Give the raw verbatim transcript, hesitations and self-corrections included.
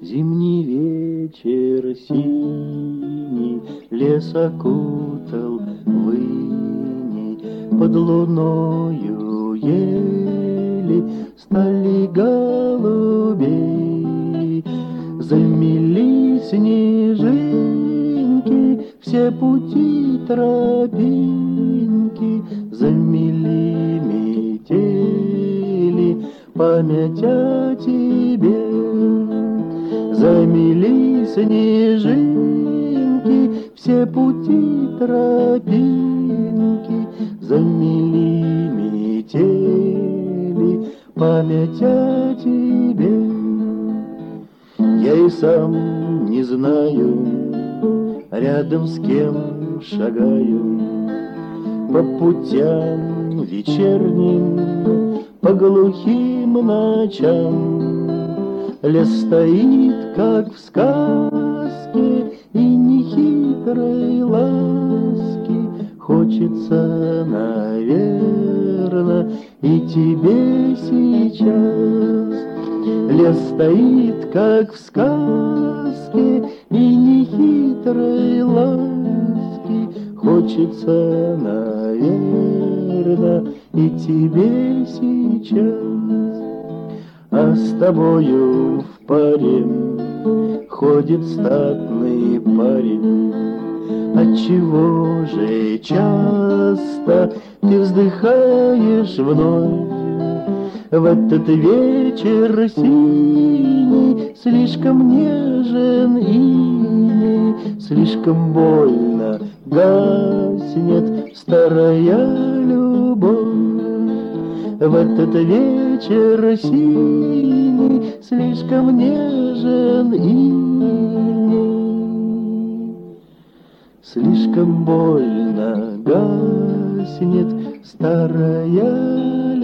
Зимний вечер синий лес окутал выней, под луною ели стали голубей. Замели снежинки все пути тропинки, замели метели память о тебе. Замели снежинки все пути тропинки, замели метели память о тебе. Я и сам не знаю, рядом с кем шагаю, по путям вечерним, по глухим ночам. Лес стоит, как в сказке, и нехитрой ласки хочется, наверно, и тебе сейчас. Лес стоит, как в сказке, и нехитрой ласки хочется, наверно, и тебе сейчас. А с тобою в паре ходит статный парень. Отчего же часто ты вздыхаешь вновь в этот вечер синий? Слишком нежен иней, слишком больно гаснет старая любовь. В этот вечер синий слишком нежен иней, слишком больно гаснет старая